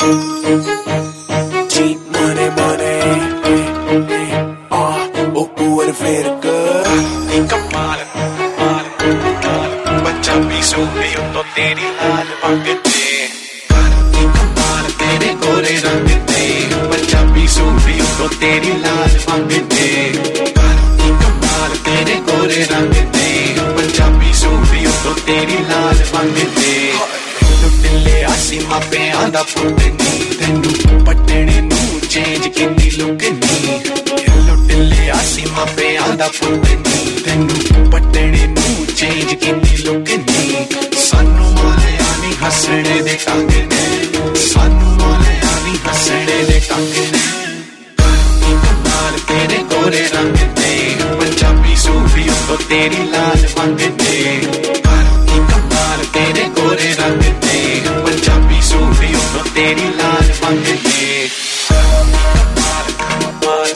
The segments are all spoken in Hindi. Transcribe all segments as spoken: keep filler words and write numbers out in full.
Cheap money, money. Ah, oh, pure verga. कमाल कमाल कमाल पंजाबी सूफी तो तेरी लाल मंगते कमाल तेरे गोरे रंग ते पंजाबी सूफी तो तेरी लाल मंगते कमाल तेरे गोरे रंग ते पंजाबी सूफी तो तेरी लाल मंगते लुटिले आसी मापे आंदा पुटनी तेनू पटने नू चेंज कितनी लुकनी लुटिले आसी मापे आंदा पुटनी तेनू पटने नू चेंज कितनी लुकनी सानू मोले आनी हसने दे टंग ने सानू मोले आनी हसने दे टंग ने कमाल तेरे गोरे रंग ते पंजाबी सूफी तो तेरी लाल मंगते कमाल तेरे गोरे रंग ते पंजाबी सूफी तो तेरी लाल मंगते कमाल कमाल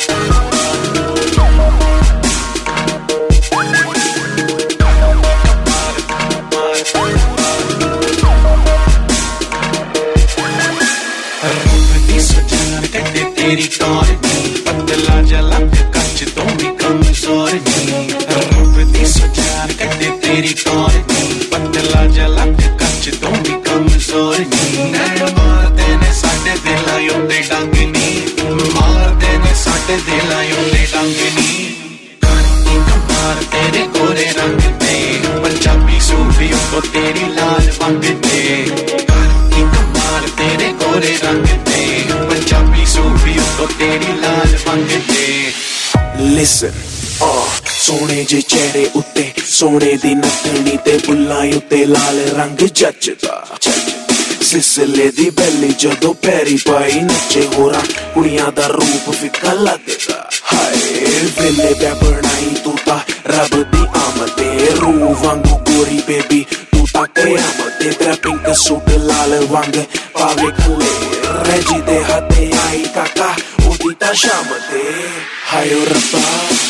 तेरी टौर नी पतला जला कच तो भी कमजोर नी रब दी सुजान कटे तेरी टौर नी पतला जला कच तो भी कमजोर नी नैन मार देने साडे दिलां उत्ते डंग नी मार देने साडे दिलां उत्ते डंग नी कमाल तेरे गोरे रंग ते पंजाबी सूफी तो तेरी लाल मंगते कमाल तेरे गोरे रंग ते पंजाबी सूफी तो तेरी लाल मंगते Listen, ah, सोने जे चेहरे उत्ते सोने दी नथनी ते बुल्लां उत्ते लाल रंग जचदा सिसले दी बैली जदों पैरी पाई नचे होरा कुड़ियां दा रूप फिक्का लगदा हाय वेले बै बनाई तू ता रब दी आमदे रूह वांगू गोरी बेबी तू ता कयामत तेरा पिंक सूट लाल वांग पावे खले रजी दे हाथे आई काका ओदी ता शाम ते हाय ओ रब्बा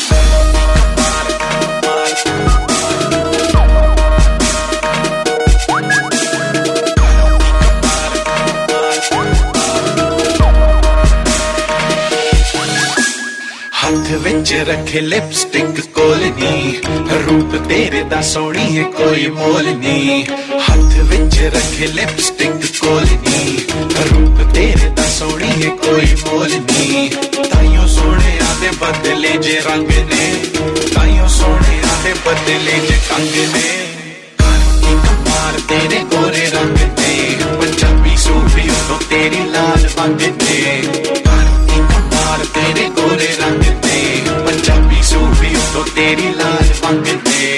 हाथ विच रखे लिपस्टिक कोल नी रूप तेरे दा सोहणी है कोई मोल नी हाथ विच रखे लिपस्टिक कोल नी रूप तेरे दा सोहणी है कोई मोल नी ताइयों सोहणे आदे बदले जे रंग ने ताइयों सोहणे आदे बदले जे कंग ने कमाल तेरे गोरे रंग ते पंजाबी सूफी तो तेरी लाल मंगते कमाल तेरे गोरे रंग ते पंजाबी सूफी तो तेरी लाल मंगते